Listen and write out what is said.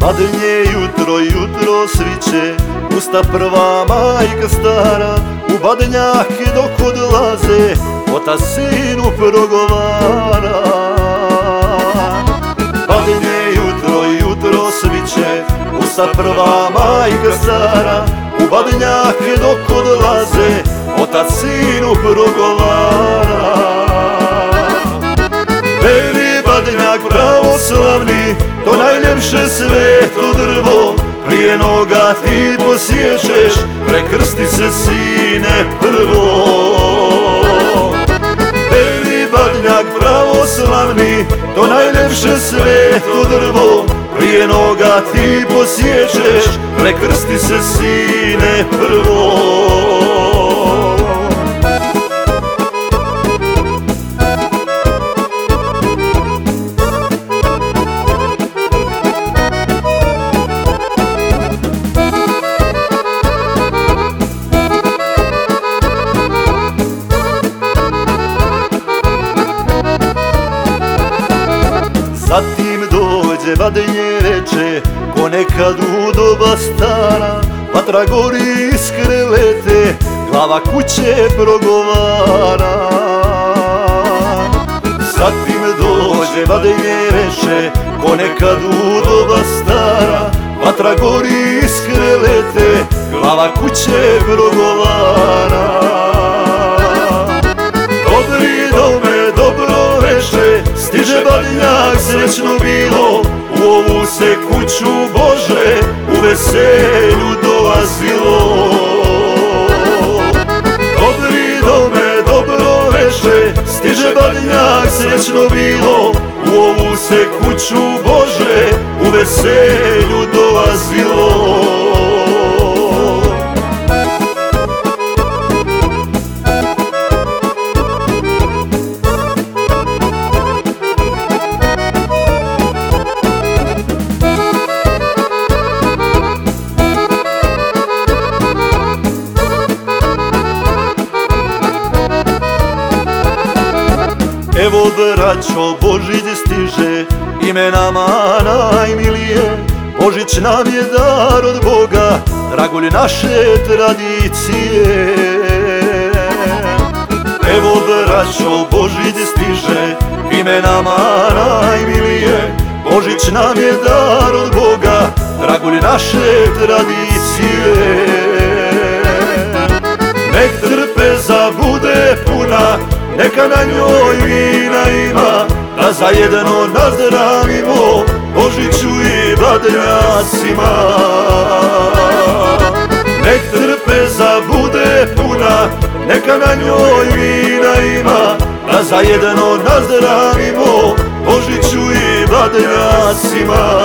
Badnje jutro, jutro sviće, usta prva majka stara, u badnjake dok odlaze, otac sinu progovara. Badnje jutro, jutro sviće, usta prva majka stara, u badnjake dok odlaze, otac sinu progovara. Beli badnjak pravoslavni, to najljepše sveto drvo, prije noga ti posjećeš, prekrsti se sine prvo. Beli badnjak pravoslavni, to najljepše sveto drvo, prije noga ti posjećeš, prekrsti se sine prvo. Zatim dođe badnje veče, ko nekad u doba stara, vatra gori iskre lete, glava kuće progovara. Zatim dođe badnje veče, ko nekad u doba stara, vatra gori iskre lete, glava kuće progovara. Dobri dome, dobro veče, stiže badnjak srećno bilo, u ovu se kuću Bože u veselju dolazilo. Dobri dome, dobro veče, stiže badnjak srećno bilo, u ovu se kuću Bože u veselju dolazilo. Evo braćo, Božić stiže, ime nama najmilije, Božić nam je dar od Boga, dragulj naše tradicije. Evo braćo, Božić stiže, ime nama najmilije, Božić nam je dar od Boga, dragulj naše tradicije. Nek trpeza bude puna, neka na njoj vina ima, da zajedno nazdravimo Božiću i badnjacima. Nek trpeza bude puna, neka na njoj vina ima, da zajedno nazdravimo Božiću i badnjacima.